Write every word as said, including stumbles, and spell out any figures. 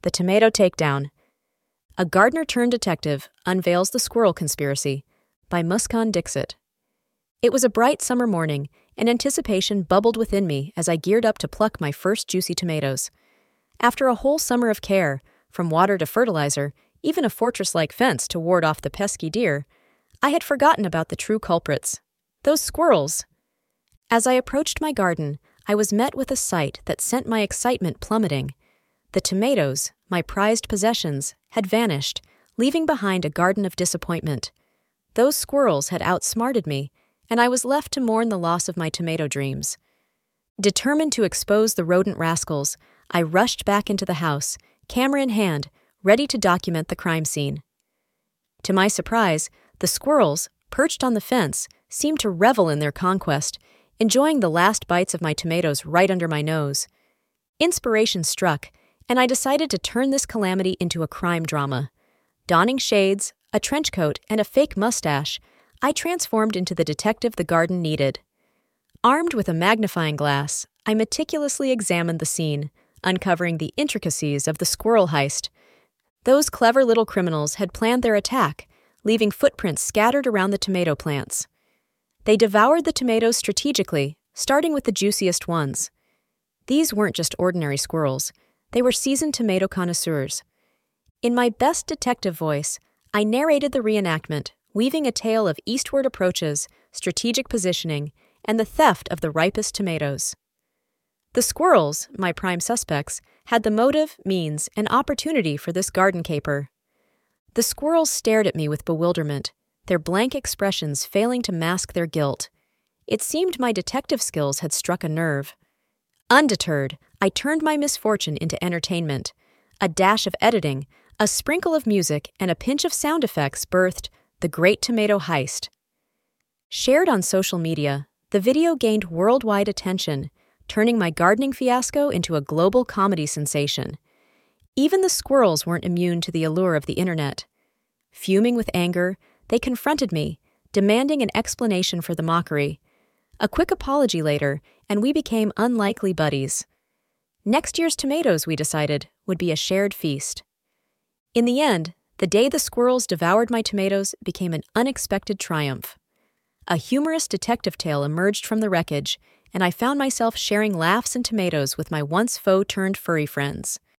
The Tomato Takedown. A Gardener-Turned-Detective Unveils the Squirrel Conspiracy by Muskan Dixit. It was a bright summer morning, and anticipation bubbled within me as I geared up to pluck my first juicy tomatoes. After a whole summer of care, from water to fertilizer, even a fortress-like fence to ward off the pesky deer, I had forgotten about the true culprits, those squirrels. As I approached my garden, I was met with a sight that sent my excitement plummeting. The tomatoes, my prized possessions, had vanished, leaving behind a garden of disappointment. Those squirrels had outsmarted me, and I was left to mourn the loss of my tomato dreams. Determined to expose the rodent rascals, I rushed back into the house, camera in hand, ready to document the crime scene. To my surprise, the squirrels, perched on the fence, seemed to revel in their conquest, enjoying the last bites of my tomatoes right under my nose. Inspiration struck, and I decided to turn this calamity into a crime drama. Donning shades, a trench coat, and a fake mustache, I transformed into the detective the garden needed. Armed with a magnifying glass, I meticulously examined the scene, uncovering the intricacies of the squirrel heist. Those clever little criminals had planned their attack, leaving footprints scattered around the tomato plants. They devoured the tomatoes strategically, starting with the juiciest ones. These weren't just ordinary squirrels. They were seasoned tomato connoisseurs. In my best detective voice, I narrated the reenactment, weaving a tale of eastward approaches, strategic positioning, and the theft of the ripest tomatoes. The squirrels, my prime suspects, had the motive, means, and opportunity for this garden caper. The squirrels stared at me with bewilderment, their blank expressions failing to mask their guilt. It seemed my detective skills had struck a nerve. Undeterred, I turned my misfortune into entertainment. A dash of editing, a sprinkle of music, and a pinch of sound effects birthed The Great Tomato Heist. Shared on social media, the video gained worldwide attention, turning my gardening fiasco into a global comedy sensation. Even the squirrels weren't immune to the allure of the internet. Fuming with anger, they confronted me, demanding an explanation for the mockery. A quick apology later, and we became unlikely buddies. Next year's tomatoes, we decided, would be a shared feast. In the end, the day the squirrels devoured my tomatoes became an unexpected triumph. A humorous detective tale emerged from the wreckage, and I found myself sharing laughs and tomatoes with my once foe-turned-furry friends.